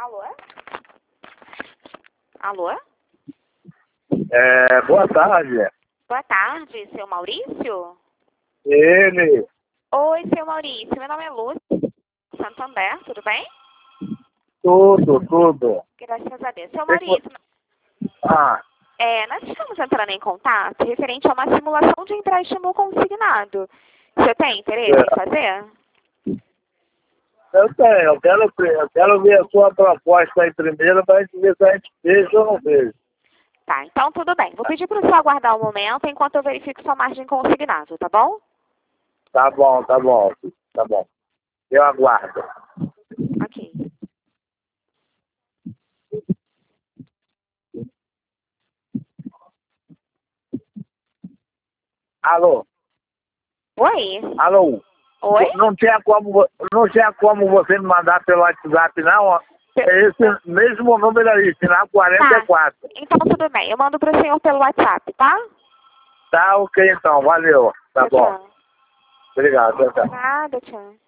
Alô? Alô? Boa tarde. Boa tarde, seu Maurício? Ele. Oi, seu Maurício. Meu nome é Lúcia, Santander, tudo bem? Tudo. Graças a Deus. Seu Maurício, Ah, nós estamos entrando em contato referente a uma simulação de empréstimo consignado. Você tem interesse em fazer? eu tenho. Eu quero ver a sua proposta aí primeiro para a gente ver se a gente fez ou não fez. Tá, então tudo bem. Vou pedir para o senhor aguardar um momento enquanto eu verifico sua margem consignado, tá bom? Tá bom. Eu aguardo. Ok. Alô? Oi? Alô? Oi? Não tinha como você me mandar pelo WhatsApp, não? Ó. É esse mesmo número aí, final 44. Tá. Então tudo bem. Eu mando para o senhor pelo WhatsApp, tá? Tá ok então, valeu. Tá Tchau, bom. tchau. Obrigado, tchau. Nada, tchau.